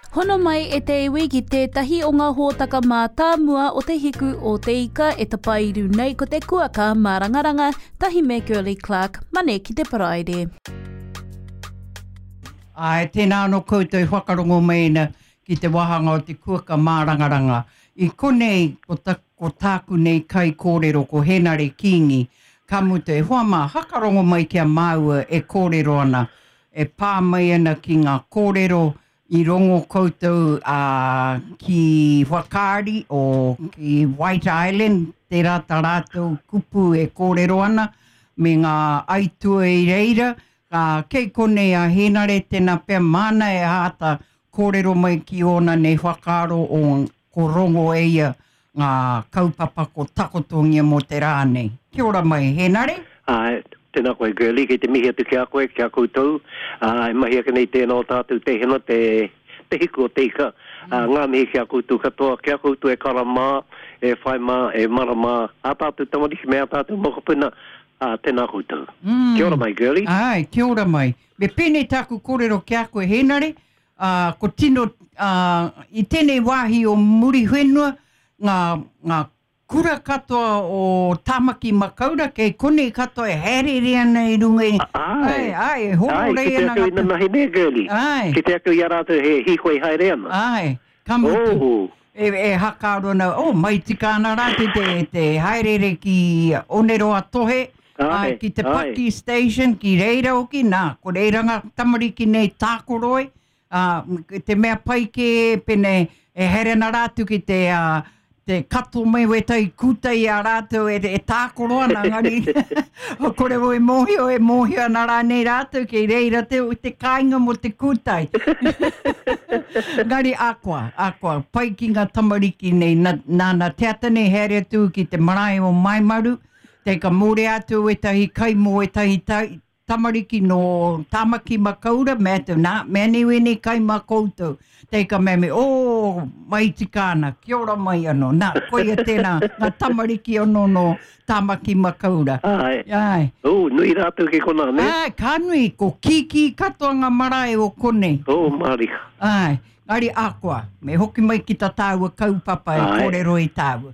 Hono mai e te iwi ki tētahi o ngā hōtaka mā tāmua o te hiku o te ika e tapairu nei ko te kuaka mā rangaranga tahi me Girly Clark, mane ki te paraire. Ai, tēnā no koutou whakarongo meina ki te wahanga o te kuaka mā rangaranga. I konei ko tāku nei kai kōrero ko Henare Kingi, ka mutu e hoa mā hakarongo mai kia māua e kōrero ana. E pā mai ana ki ngā kōrero I rongo koutou ki Whakaari o ki White Island, te rata rātou kupu e kōrero ana, me ngā aitua I reira, kei konei a Henare tēnā pia mana e hata kōrero mai ki ona nei whakaaro o ko rongo eia ngā kaupapa ko takotongia mo te rānei. Kia ora mai, Henare? Tēnā koe Girly, kei te mihi atu kia koe, kia koutou. E mahi ake nei tēnā o tātou te hena, te hiku o te ika. Ngā mihi kia koutou katoa, kia koutou e karama, e whaima, e marama. A tātou tamariki mea tātou mokapuna, tēnā koutou. Kia ora mai, Girly. Ai, kia ora mai. Me pēnei tāku kōrero kia koe Henare, ko tino I tēnei wāhi o muri whenua, ngā kura katoa o Tāmaki Makaura, kei konei katoa e herere ana I runga ai, horo rei ana. Ki te aku I nanahi ne, Girly. Ki te aku I arātou he hihoi haere ana. Ai, kamutu. E hakaaro na, mai tika ana rātou te haerere ki Oneroa Tohe, ki te Paki Station, ki Reira oki, ko reiranga tamariki nei tākoroi, te mea pai ke pene e herena rātou ki te kato mai wetai kutai a rātou e tākoro ana ngari. O kore o e mohio ana rānei rātou ki reira te kāinga mo te kutai. Ngari akwa, pai ki ngā tamariki nei, nāna te atane here atu ki te marae o Maimaru, te ka more atu e tahi kaimo e tahi tamariki no Tāmaki Makaura, mea te mea niwe ni kai mā koutou. Te ka mea me, mai tikana, kia ora mai anō. Koe a tēnā, ngā tamariki ono no Tāmaki Makaura. Ai. Nui rātou ke kona, ne? Ai, ka nui, ko kiki katoa ngā marae o kone. Marika. Ai, ngari akwa, me hoki mai ki ta tāua kaupapa e kōrero I tāua.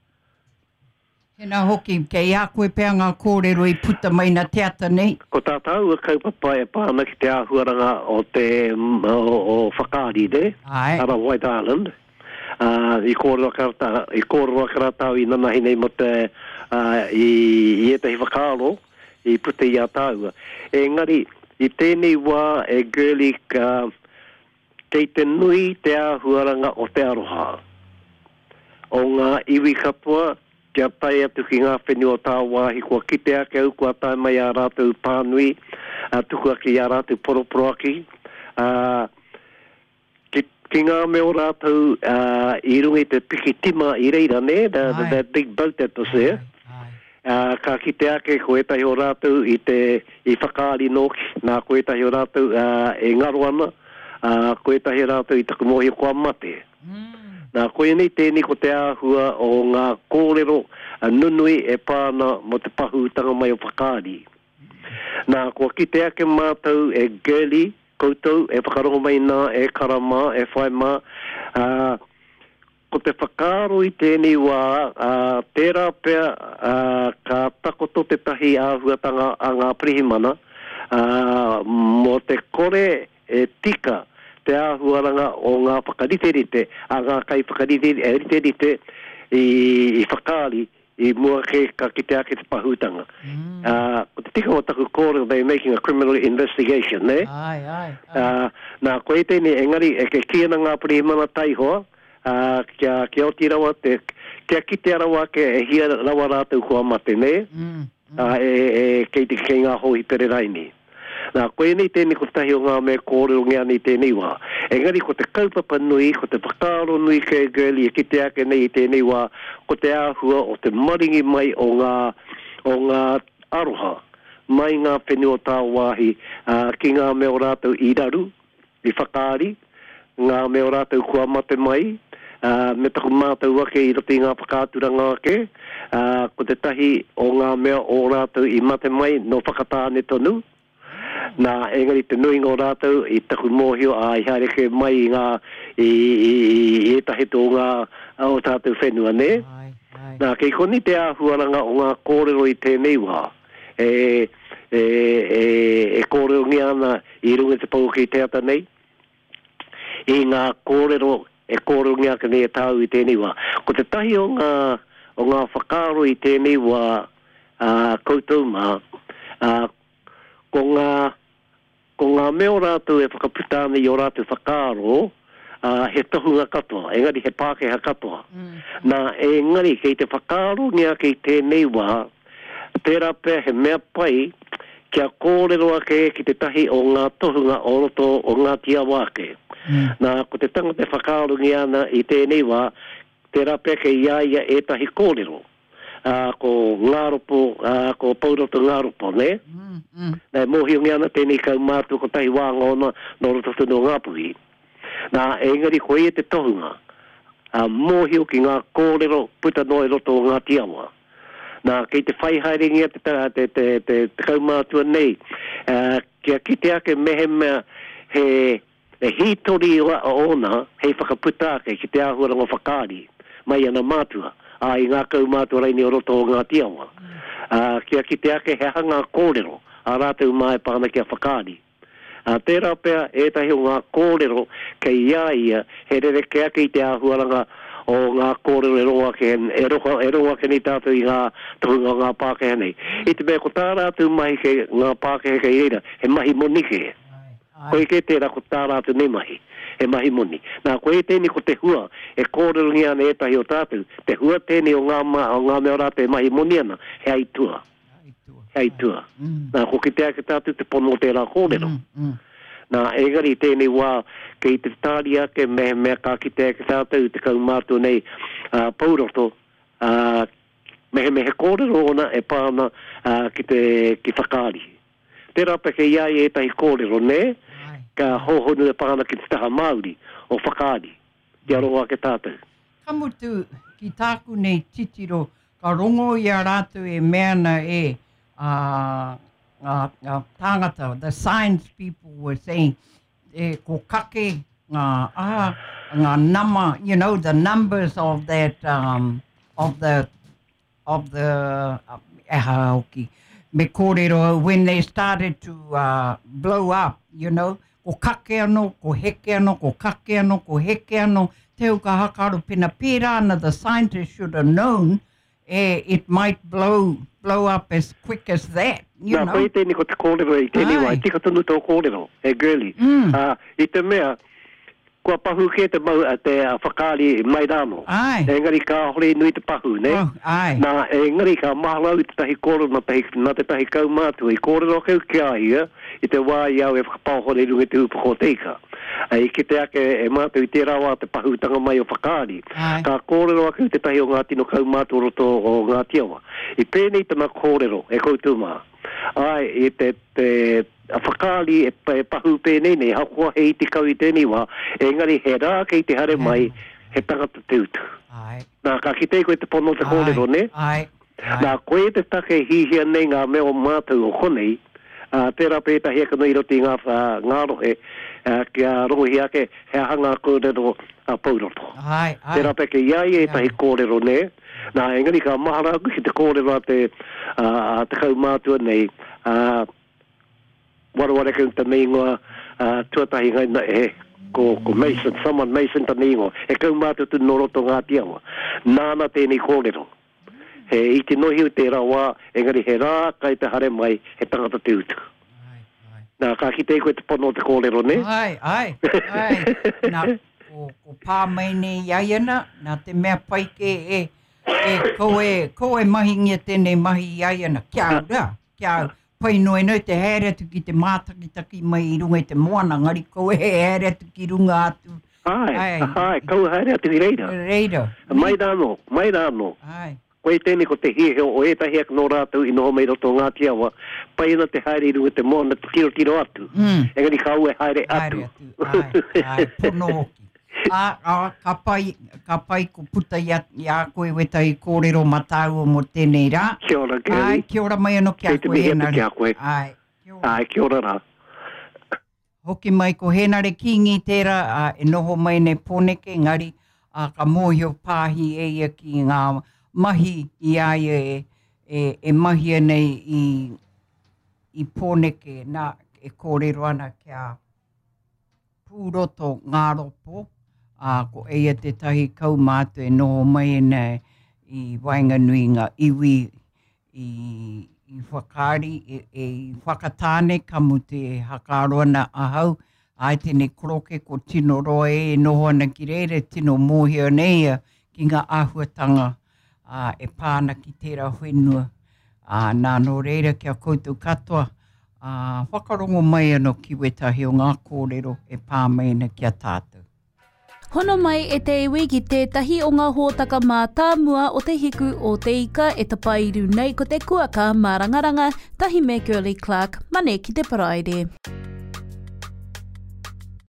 Hena hoki, kei a koe pēr ngā kōrero I puta mai na te ata nei. Ko tā tāua kaupapa e pāna ki te āhuaranga o te Whakaari ne, ara White Island. I kōrero karatau I nanahi nei mo te I etahi whakaaro I puta I a tāua. Engari, I tēnei wā e Girly kei te nui te āhuaranga o te aroha. O ngā iwi katoa, kia tai atu ki ngā whenua tā wāhi, kua kite ake au, kua tai mai a rātou pānui, tuku ake a rātou poroporo aki. Ki ngā meo rātou I rungi te piki tima I reira ne, that big boat that was there. Ka kite ake ko etahi o rātou I whakaari noki, nā ko etahi o rātou e ngaroana, ko etahi o rātou I taku mohi o kua mate. Nā koe nei tēnei ko te āhua o ngā kōrero nunui e pāna mo te pahutanga mai o Whakaari. Nā kua kite ake mātou e Girly, koutou, e whakarongo mai nā, e karama, e whaima. Ko te whakaaro I tēnei wā, tērā pia ka takoto te tahi āhuatanga a ngā prihimana, mo te kore e tika, te āhuaranga o ngā whakariterite, a ngā kai whakariterite I Whakaari, I mua ke ka kite ake te pahutanga. Ko te tika o taku kōrero, they're making a criminal investigation, ne? Nā koe tēnei engari, e ke kiana ngā prihimana taihoa, kia oti rawa, kia kite arawa ke e hia rawa rātou kua mate, ne? Kei ngā hohi pereraini. Nā, koe nei tēnei ko tahi o ngā mea kōrero ngea nei tēnei wā. Engari ko te kaupapa nui, ko te whakaaro nui ke Girly, e kite ake nei tēnei wā, ko te āhua o te maringi mai o ngā aroha, mai ngā whenua tā wāhi, ki ngā mea o rātou I raru, I Whakaari, ngā mea o rātou kua mate mai, me taku mātou ake I roti ngā whakāturanga ake, ko te tahi o ngā mea o rātou I mate mai no whakatāne tonu, Nā engari te nui ngō rātou I taku mōhio a I hareke mai e tahi tō ngā o tātou whenua, ne? Nā, kei koni te āhuaranga o ngā kōrero i tēnei wā. Kōrero ngi ana i runga te pau ki te ata nei. I ngā kōrero, kōrero ngi aka nei e tāu i tēnei wā. Ko te tahi o ngā whakaro i tēnei wā koutou mā, ko ngā meo rātou e whakaputāne i o rātou whakaro, he tohunga katoa, engari he Pākehā katoa. Nā, engari kei te whakaro ngia kei tēnei wā, tērā pēr he mea pai, kia kōrero ake ki te tahi o ngā tohunga o roto o ngā tia wāke. Nā, ko te tanga te whakaro ngia ana i tēnei wā, tērā pēr kei iaia e tahi kōrero. Ko ngāropo, ko pauroto ngāropo, ne? Nā, mōhio ngia ana tēnei kau mātua ko tahi wānga ona no roto tunu o Ngāpuhi. Nā, engari koe e te tohunga, mōhio ki ngā kōrero puta noi roto o ngā tiawa. Nā, kei te whaihaerengia te kaumātua nei, kia kite ake mehe mea he hitori o ona, hei whakaputa ake ki te āhuaranga whakaari, mai ana mātua, i ngā kaumātua reini o roto o ngā tiawa. Kia kite ake he hanga kōrero, a rātou mai pāna kia whakaari. Tērā pēr e tahi o ngā kōrero kei iaia he rereke ake i te āhuaranga o ngā kōrero e roa ke ni tātou i ngā tohunga o ngā Pākehā nei. I te mea ko tā rātou mahi ke ngā Pākehā kei reira, he mahi moni ke. Koe ke tērā ko tā rātou ne mahi, he mahi moni. Nā, koe tēni ko te hua, e kōrero ngia ne e tahi o tātou, te hua tēni o ngā mea rātou e mahi moni ana, he aitua. Hei tua. Nā, ko ki te ake tātou te pono tērā kōrero. Nā, engari tēnei wā, kei te tāri ake mea kā ki te ake tātou te kaumātua nei pauroto, mehe kōrero ona e pāna ki whakaari. Tērā pe kei iai e tahi kōrero, ne? Ka hohonu e pāna ki te taha Māori o whakaari. Kia rongo ake tātou. Kamutu ki tāku nei titiro, ka rongo i a rātou e meana e tangata, the science people were saying, ko kake ngā nama, you know, the numbers of that, me kōrero, when they started to blow up, you know, ko kake ano, ko heke ano, ko kake ano, ko heke ano, teo ka hakaru pina pērā ana, the scientists should have known it might blow up as quick as that, you know. Koe tēni ko te kōrero i tēni wai, tika tonu tō kōrero, e girly. I te mea, kua pahu ke te mau te whakaari mai rāno. Engari ka hore nui te pahu, ne? Nā, engari ka mahalau i te tahi kōrero na te tahi kaumātua, i kōrero keu kia ia, i te wā iau e whakapau hore runga te upako teika. I ki te ake e mātou i tērā wā te pahutanga mai o whakaari. Ka kōrero ake te tahi o ngā tino kaumātua roto o ngā tiawa. I pēnei tana kōrero, e koutou mā. I te whakaari e pahu pēnei nei, hakoa he iti kau i tēnei wā, engari he rā kei te hare mai, he tangata teutu. Nā, ka kitei koe te pono te kōrero, ne? Nā, koe te take hihia nei ngā meo mātou o konei, tērā pētahi aka nei roti ngā rohe, kia rohi ake he hanga kōrero pauroto. Tērā pēke iai e tahi kōrero, ne? Nā, engari ka maharaku ki te kōrero te kaumātua nei, waraware kau ta neingoa tuatahi ngai na ko Mason, someone Mason ta neingoa, e kaumātua tu noroto ngā tiawa. Nāna tēnei kōrero. He iti nohi o tērā wā, engari he rā kai te hare mai, he tangata te utu. Nā, ka kitei koe te pono te kōrero, ne? Nā, ko pā mai nei iaiana, nā te mea paike koe mahingia tēnei mahi iaiana, kia ura, pai noi te haeretu ki te mātakitaki mai i runga i te moana, ngari koe he haeretu ki runga atu. Kau haeretu i reira. Mai rāno. Koe tēnei ko te hiheo o etahi ak no rātou i noho mai roto ngā tiawa, pai ana te haere i runga te moana tiro atu. Engari ka ue haere atu. Pono hoki. Ka pai ko puta i a koe wetai kōrero matau o mo tēnei rā. Kia ora, Gary. Kia ora mai anō kia koe. Kia ora rā. Hoki mai ko Henare Kingi tērā e noho mai nei pōneke, ngari ka mōhio pāhi eia ki ngā mahi I aia e mahia nei I pōneke nā e kōrero ana kia pūroto ngā ropo. Ko eia te tahi kaumātu e noho mai nei I Wainganuinga iwi I whakaari e whakatāne kamutu e hakaroana ahau. Ai tēnei koroke ko tino roa e noho ana ki reire tino mōhio nei ki ngā āhuatanga e pāna ki tērā whenua. Nā no reira kia koutou katoa. Whakarongo mai anō ki wetahi o ngā kōrero e pāmaina kia tātou. Hono mai e te iwi ki tētahi o ngā hōtaka mā tāmua o te hiku o te ika e tapairu nei ko te kuaka mā rangaranga tahi me Curly Clark, mane ki te paraire.